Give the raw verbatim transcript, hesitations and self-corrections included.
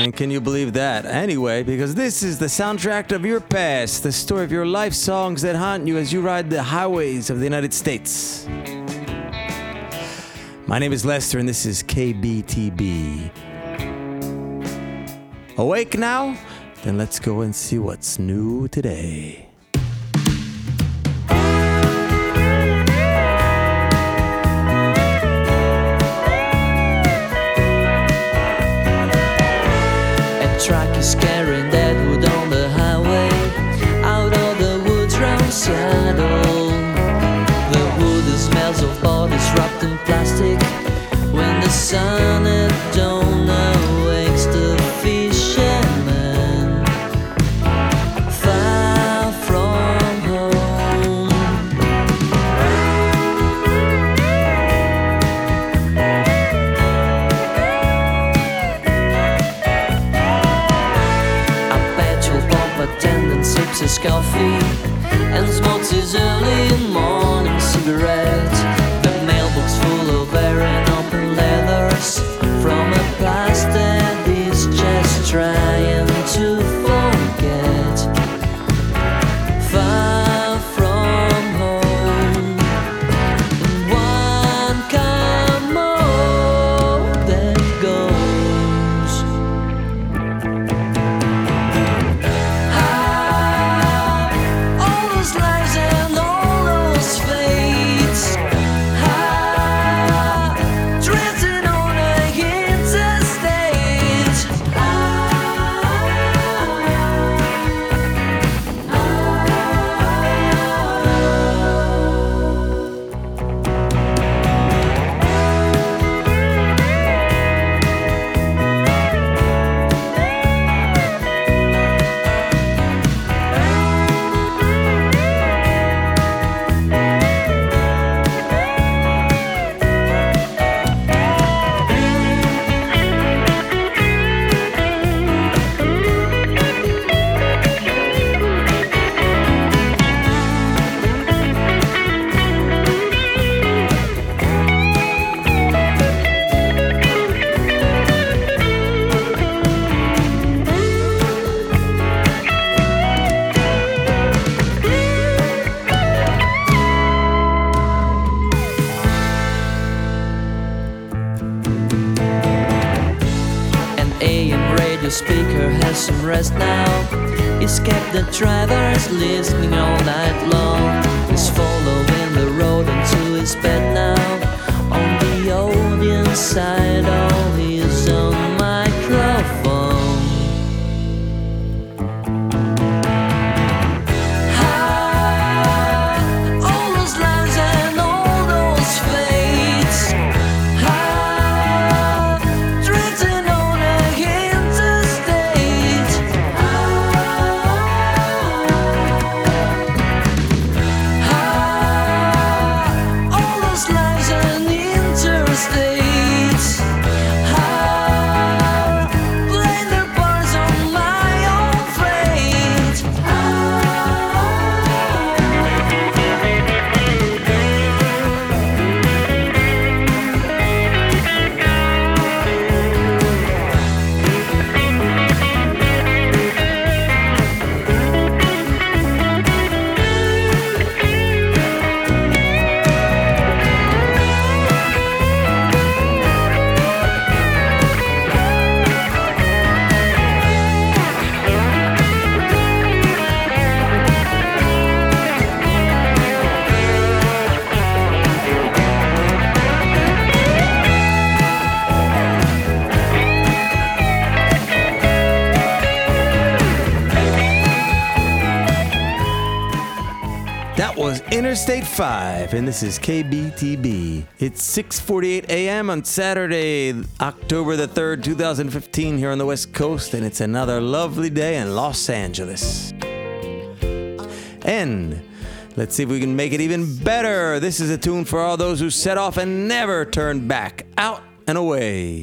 And can you believe that? Anyway, because this is the soundtrack of your past, the story of your life, songs that haunt you as you ride the highways of the United States. My name is Lester, and this is K B T B. Awake now? Then let's go and see what's new today. Truck is carrying that wood on the highway, out of the woods round Seattle. The wood smells of bodies wrapped in plastic. When the sun at dawn awakes the fisherman, far from home. Attendant sips his coffee and smokes his early morning cigarette. The mailbox full of air and open letters from a past that is just trying to forget. Far from home, and one come more that goes. The speaker has some rest now. He's kept the drivers listening all night long. He's following the road into his bed now. On the audience side, all his own microphone. That was Interstate five, and this is K B T B. It's six forty-eight a.m. on Saturday, October the third, twenty fifteen, here on the West Coast, and it's another lovely day in Los Angeles. And let's see if we can make it even better. This is a tune for all those who set off and never turned back, out and away.